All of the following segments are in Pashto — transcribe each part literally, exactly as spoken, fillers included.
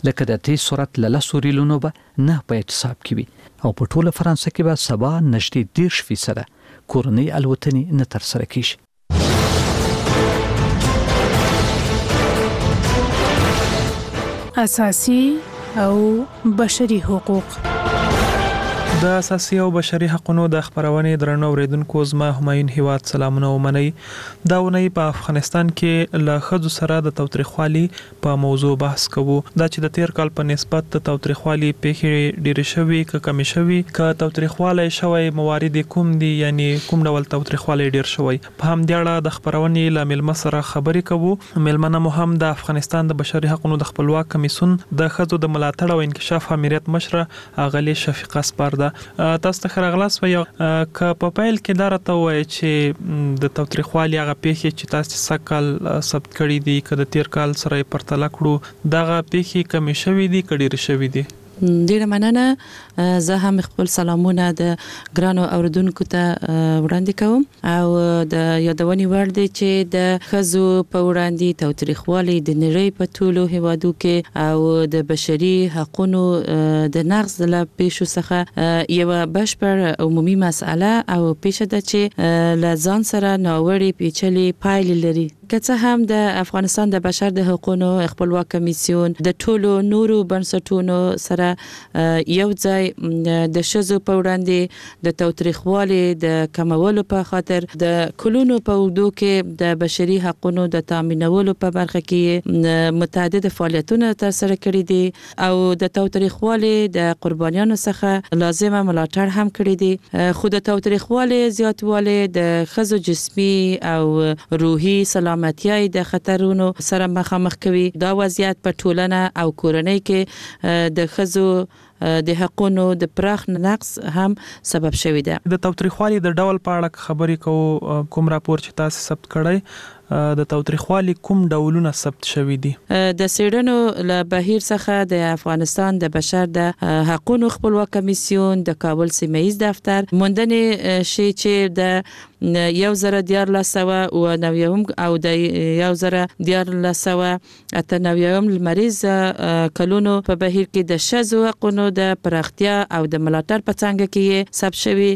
لکه د تیز سرعت له لسو ریلونو به نه په اعتصاب کې وي او په ټوله فرانسه کې به سبا نږدې دېرش فیصده کورنۍ الوتنې نه ترسره کیږي. اساسي او بشري حقوق. د اساسي او بشري حقوقو د خبرونې درنو اوریدونکو زما همایون هیواد سلامونه ومني. دا ونی په افغانستان کې له خځو سره د تاوتریخوالي په موضوع بحث کوو. دا چې د تیر کال په نسبت د تاوتریخوالي پیښې ډېرې شوي که کمې شوي که تاوتریخوالی شوی موارد کوم دي یعنی کوم ډول تاوتریخوالی ډېر شوی. په همدې اړه د خبرونې له مېلمه سره خبرې کوو. مېلمنه مو هم د افغانستان د بشري حقوقو د خپلواک کمیسیون د خځو د ملاتړ او انکشاف امریت مشره اغلی شفیقه سپارده. تاسو ته خرغلاس و یو ک په پیل کې دا راته وایي چې د تاوتریخوالي هغه پیښې چې تاسو سکل ثبت کړی دي که د تیر کال سره پرتله کړو دغه پیښې کمې شوي دي که ډېرې شوي دي؟ ډیره مننه. زه هم خپل سلامونه د ګرانو اوردونکو ته وړاندې کوم او د یادونې وړ دی چې د خزو په وړاندې تاوتریخوالي د نړۍ په ټولو هیوادو کې او د بشري حقوقو د نقض له پیښو څخه یو بشپړ عمومي مسأله او پیښه ده چې له ځان سره ناوړي پیچلي پایلې لري. که څه هم د افغانستان د بشر د حقوقو خپلواک کمیسیون د ټولو نورو بنسټونو سره یو ځای د شذو په وړاندې د تاوتریخوالي د کمولو په خاطر د کلونو په وګړو کې د بشري حقوقو د تامینولو په برخه کې متعدد فعالیتونه ترسره کړي دي او د تاوتریخوالي د قربانیانو څخه لازمه ملاتړ هم کړي دي. خو د تاوتریخوالي زیاتوالی د خزو جسمي او روحي سلامتیای د خطرونو سره مخامخ کوي. دا وضعیت په ټولنه او کورنۍ کې د خزو د حقوقو د پراخ نقص هم سبب شوی دی. د تاوتریخوالي د ډول په اړه خبرې کوو. کوم راپور چې تاسو ثبت کړی د تاوتریخوالي کوم ډولونه ثبت شوي دي؟ د سیړنو له بهیر څخه د افغانستان د بشر د حقوقو خپلواک کمیسیون د کابل سیمه ایز دفتر موندنې شي چې د یو زره دیار لسوه او نویم او د یو زره دیار لسوه اته نویم لمریز کلونو په بهیر کې د شذو حقوقو د پراختیا او د ملاتړ په څنګه کې ثبت شوي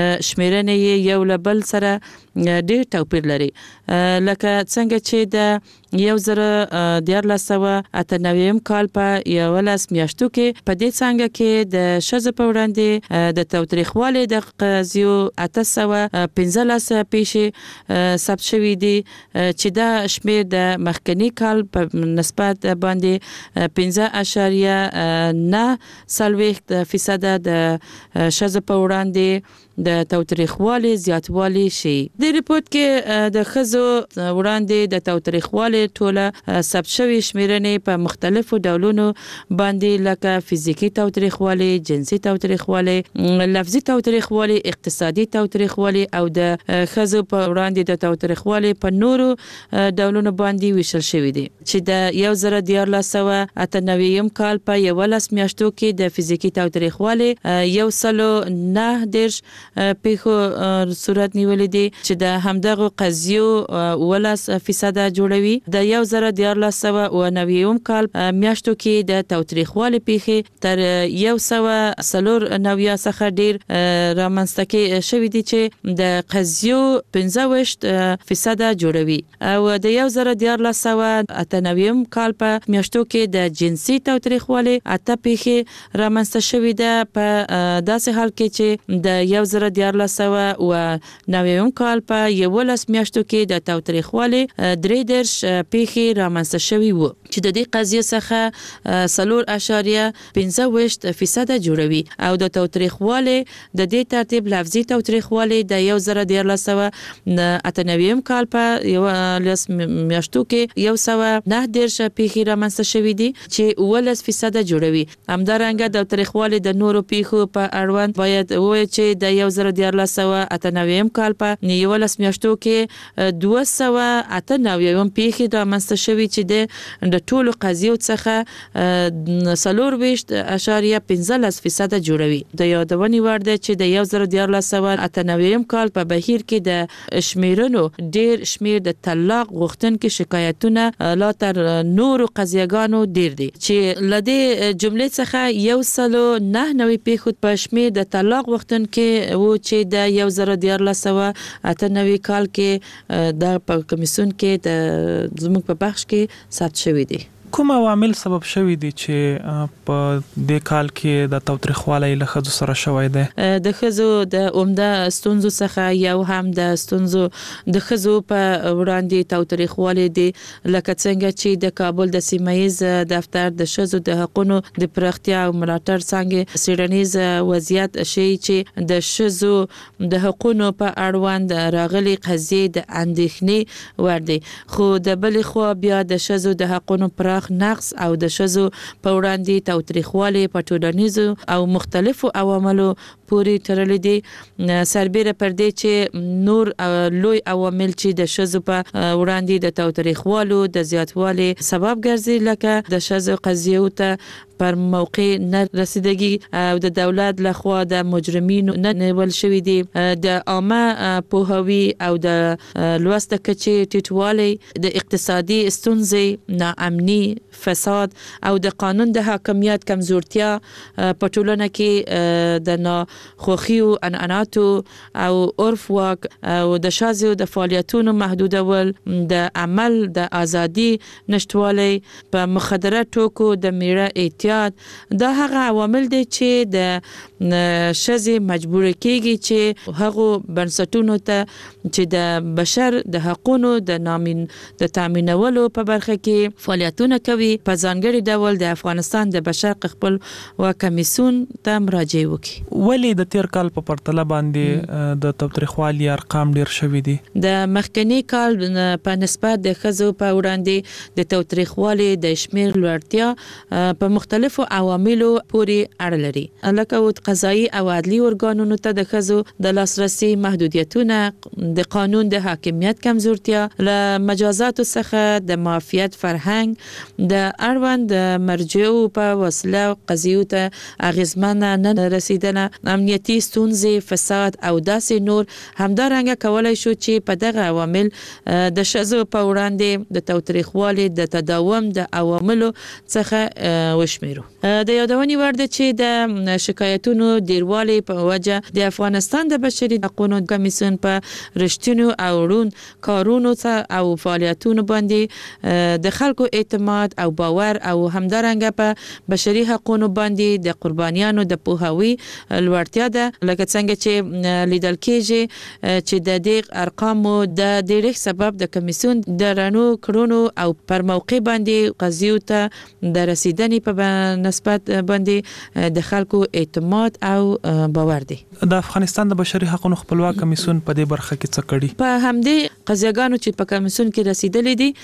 شمیرنې یو له بل سره ډېر توپیر لري. لکه څنګه چې د یو زره دیار لسوه اته نویم کال په یولس میاشتو کې په دې څنګه کې د شذو په وړاندې د تاوتریخوالي د قضیو اته سوه پنځلس پیښې ثبت شوي دي چې دا شمیر د مخکنی کال په نسبت باندې پنځه اعشاریه نه څلوېښت فیصده د شذو په وړاندې د تاوتریخوالي زیاتوالی شي. د ریپورت کې د خزو وړاندې د تاوتریخوالي ټوله ثبت شوی شمیرنې په مختلفو ډولونو باندې لکه فزیکی تاوتریخوالي، جنسي تاوتریخوالي، لفظي تاوتریخوالي، اقتصادي تاوتریخوالي او د خزو په وړاندې د تاوتریخوالي په نورو ډولونو باندې ویشل شوی دي چې د یو زره دیار لسوه اته نویم کال په یولس میاشتو کې د فزیکی تاوتریخوالي یو سلو نه دیرش پیښو صورت نیولې دي چې د همدغه قضیو ولس فیصده جوړوي. د یو زره دیار لسوه او نویم کال میاشتو کې د تاوتریخوالي پیښې تر یو سوه څلور نویا څخه ډیر رامنځته کې شوي دي چې د قضیو پنځه ویشت فیصده جوړوي او د یو زره دیار لسوه اته نویم کال په میاشتو کې د جنسي تاوتریخوالي اته پیښې رامنځته شوي ده په داسې حال کې چې د یو زره دیار لسوه او نویم کال په یولس میاشتو کې د تاوتریخوالي درې دیرش پیښې رامنځته شوي وو چې د دې قضیې څخه څلور اعشاریه پنځه ویشت فیصده جوړوي او د تاوتریخوالي د دې ترتیب لفظي تاوتریخوالي د یو زره دیار لسوه اته نویم کال په یولس میاشتو کې یو سوه نه دیرش پیښې رامنځته شوي دي چې اوولس فیصده جوړوي. همدارنګه د تاوتریخوالي د نورو پیښو په اړوند باید ووایو چې د یو یو زر دیارلس سوه اته نویم کال په یولس میاشتو کې دوه سوه اته نویم پیښې رامنځته شوې چې د ټولو قضیو څخه څلور ویشت اعشاریه پنځلس فیصد جوړوي. د یادونې وړ ده چې د یو زر دیارلس سوه اته نویم کال په بهیر کې د شمیرنو ډیر شمیر د طلاق غوښتونکو شکایتونه لا تر نورو قضیهګانو ډیر دي چې لدې جملې څخه یو سلو نه نوي پیښو په شمیر د طلاق غوښتونکو و چې د یو زر دیارلس سوه اته نوي کال کې د کمیسیون کې د زموږ په بخش کې ثبت شوی دي. کوم عوامل سبب شوی دي چې په دې کال کې د تاوتریخوالي له ښځو سره شوی دی؟ د ښځو د عمده ستونزو څخه یو هم د ستونزو د ښځو په وړاندې تاوتریخوالي دي، لکه څنګه چې د کابل د سیمایز دفتر د ښځو د حقوقو د پراختیا او ملاتړ څنګه سیډنیز وضعیت شي چې د ښځو د حقوقو په اړوند راغلي قضیې د اندېښنې وړ دي، خو د بلې خوا بیا د ښځو د حقوقو پراخ نقص او د ښځو په وړاندې تاوتریخوالي په ټولنیزو او مختلفو عواملو پورې تړلي دي، سربېره پر دې چې نور لوی عوامل چې د ښځو په وړاندې د تاوتریخوالو د زیاتوالي سبب ګرځي، لکه د ښځو قضیو ته پر موقع نه رسیدګي او د دولت لخوا د مجرمینو نه نیول شوی دي، د عامه پوهاوی او د لوست کچې ټیټوالی، د اقتصادي ستونزې، ناامني، فساد او د قانون د حاکمیت کمزورتیا په ټولنه کې د ناخوښي او عنعناتو او عرف واک او د شازو د فعالیتونو محدودول، د عمل د ازادي نشټوالی، په مخدره ټوکو د میړه احتیاط، دا هغه عوامل دي چې د ښځې مجبور کیږي چې هغه بنسټونو ته چې د بشر د حقوقو د نامین د تامینولو په برخه کې فعالیتونه کوي، په ځانګړي ډول د افغانستان د بشر خپل و کمیسیون ته مراجعه وکړي. ولی د تیر کال په پرتله باندې د تاوتریخوالي ارقام ډیر شوي دي؟ د مخکنی کال په نسبت د ښځو په وړاندې د تاوتریخوالي د شمیر لوړتیا په مختلفو عواملو پورې اړه لري، لکه قضایي او عدلي ارګانونو ته د ښځو د لاسرسي محدودیتونه، د قانون د حاکمیت کمزورتیا، له مجازاتو څخه د معافیت فرهنګ، د اړوند مرجعو په وسیله قضیو ته اغیزمنه نه رسیدنه، امنیتي ستونزې، فساد او داسې نور. همدارنګه کولای شو چې په دغه عوامل د ښځو په وړاندې د تاوتریخوالي د تداوم د عواملو څخه وشمیرو. د یادونې وړ ده چې د شکایتونو ډیروالی په وجه د افغانستان د بشري حقوقو کمیسیون په رښتینو او روڼ کارونو او فعالیتونو باندې د خلکو اعتماد او باور او همدارنګه په بشري حقوقو باندې د قربانیانو د پوهاوی لوړتیا ده، لکه څنګه چې لیدل کېږي چې د دې ارقامو د ډیرښت سبب د کمیسیون د رانو کړونو او پر موقع باندې قضیو ته د رسیدنې په نسبت باندې د خلکو اعتماد او باور دی. د افغانستان د بشري حقوقو خپلواک کمیسیون په دې برخه کې څه کړي؟ په همدې قضیهګانو چې په کمیسیون کې رسیدلې دي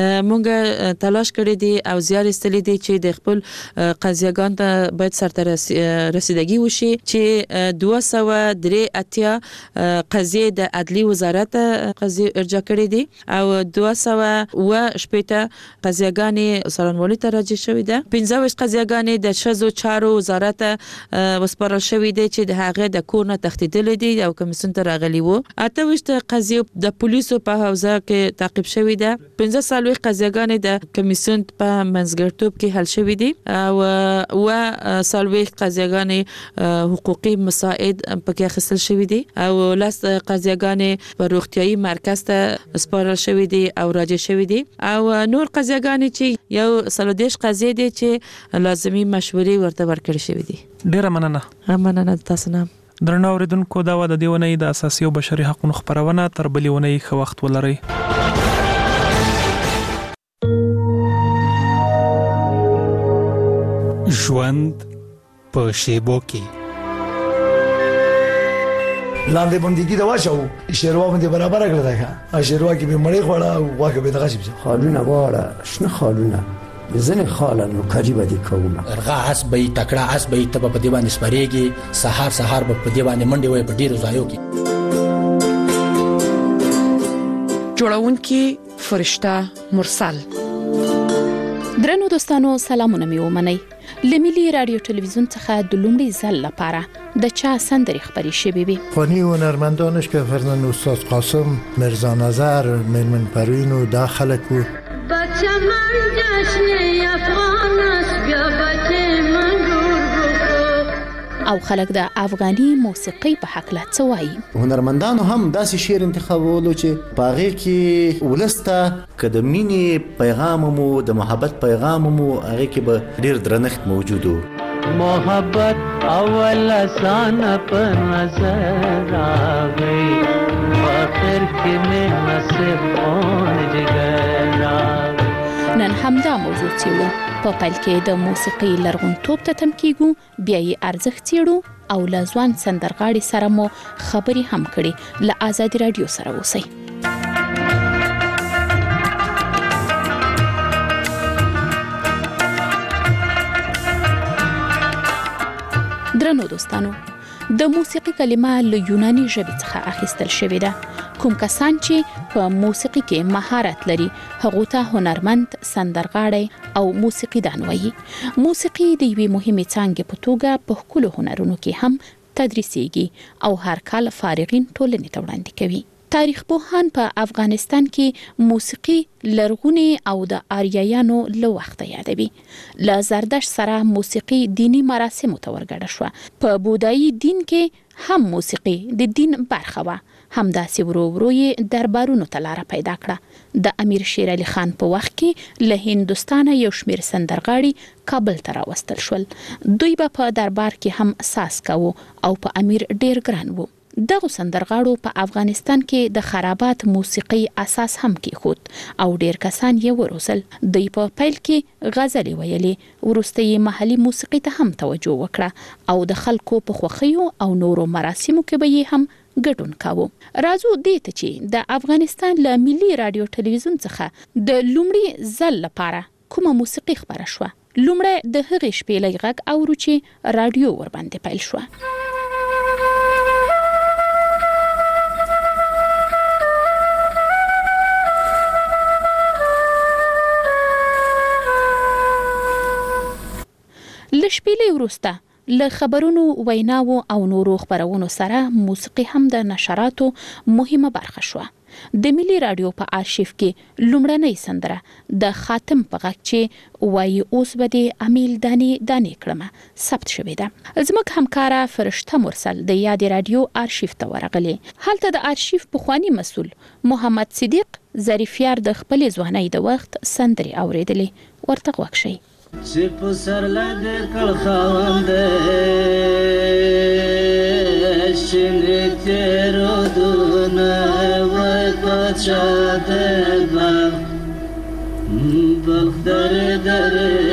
مونږ تلاش کړی دي او زیار ایستلې دي چې د خپل قضیهګان ته باید سرته رسیدګي وشي، چې دوه سوه درې اتیا قضیې د عدلي وزارت قضیې ارجاع کړې دي او دوه سوه اوه شپېته قضیهګانې څارنوالۍ ته راجع شوې ده، پنځه ویشت قضیهګانې د ښځو چارو وزارت وسپارل شوې دي چې د هغه د کور نه تښتېدلې دي او کمیسیون ته راغلي وو، اته ویشت قضیې د پولیسو په حوزه کې تعقیب شوې ده، پنځه څلوېښت قضیهګانې د کمیسیون په منځګړیتوب کې حل شوې دي او اوه څلوېښت قضیهګانې حقوقي مساعد پکې اخیستل شوې دي او لس قضیهګانې په روغتیايي مرکز ته سپارل شوې دي او راجع شوې دي او نور قضیهګانې چې یو څلور دېرش قضیې دي چې لازمي مشورې ورته ورکړل شوې دي. ډیره مننه. مننه تاسو نه. درنو اوریدونکو، دا و د دې ونې د اساسي او بشري حقوقو خبرونه. تر بلې ونې ښه وخت ولرئ. ژوند په شیبو کې لاندې باندې دا واچو شیروا باندې برابر کړل دا ښه شیروا کې به مړې خوړه او واکه به دغه شي خالونه واړه شنه خالونه زنه خاله نو کاری بدی کوم ارغا اس به تکړه اس به ته په دیوان سپریږي سحر سحر په دیوان منډي وي په ډیرو ځایو کې جوړونکي فرشته مرسل. درنو دوستانو سلامونه مې ومنئ. لملي رادیو تلویزیون څخه د لومړي ځل لپاره د چا سندرې خبرې شوې وي. خوانی هنرمندانش که فرزند استاد قاسم، مرزا نظر، میرمن پروین و دا خلک و بچه من جشن افغان است بیا بچه من دور بکو. او خلک د افغاني موسیقي په حق لا څه وایي. هنرمندانو هم داسې شعر انتخابولو چې پاغه کې ولسته کدمینی پیغام مو د محبت پیغام مو هغه کې به ډیر درنښت موجود وو. محبت اول آسان پر نظر راغی آخر کې مې نصیب اون جګر راغی. نن همدا موضوع څیړو. په پیل کې د موسیقي لرغونتوب ته تم کیږو، بیا یې ارزښت څیړو او له ځوان سندرغاړي سره مو خبرې هم کړې. له آزادي رادیو سره اوسئ. درنو دوستانو، د موسیقي کلمه له یوناني ژبې څخه اخیستل شوې ده. کوم کسان چې په موسیقي کې مهارت لري هغه ته هنرمند، سندرغاړي او موسیقیدان وایي. موسیقي د یوې مهمې څانګې په توګه په ښکلو هنرونو کې هم تدریسیږي او هر کال فارغین ټولنې ته وړاندې کوي. تاریخ پوهان په افغانستان کې موسیقي لرغونی او د آریایانو له وخته یادوي. له زردشت سره موسیقي دینی مراسمو ته ورګډه شوه. په بودایي دین کې هم موسیقي د دین برخه وه. همداسې ورو ورو یې دربارونو ته لاره پیدا کړه. د امیر شیر علي خان په وخت کې له هندوستانه یو شمیر سندرغاړي کابل ته راوستل شول. دوی به په دربار کې هم ساز کوو او په امیر ډیر ګران وو. دغه سندرغاړو په افغانستان کې د خرابات موسیقي اساس هم کېښود او ډیر کسان یې وروزل. دوی په پیل کې غزلې ویلې، وروسته یې محلي موسیقي ته هم توجه وکړه او د خلکو په خوښیو او نورو مراسمو کې به یې هم ګډون کاوه. راځو دې ته چې د افغانستان له ملي رادیو تلویزیون څخه د لومړي ځل لپاره کومه موسیقي خبره شوه. لومړی د هغې شپېلۍ غږ اورو چې رادیو ورباندې پیل شوه. له شپېلې وروسته له خبرونو، ویناو او نورو خبرونو سره موسیقي هم د نشراتو مهمه برخه شوه. د ملي رادیو په آرشیف کې لومړنۍ سندره د خاتم په غږ چې وایي اوس به د امیل دانې دانې کړمه ثبت شوې ده. زموږ همکاره فرشته مرسل د یاد رادیو آرشیف ته ورغلی. هلته د آرشیف پخوانی مسؤل محمد صدیق ظریفیار د خپلې ځوانۍ د وخت سندرې اورېدلې. ورته غوږ شئ. چې په سر لږ کړ خاونده شنې تېرودونه وای پاچا د بغ بغ در در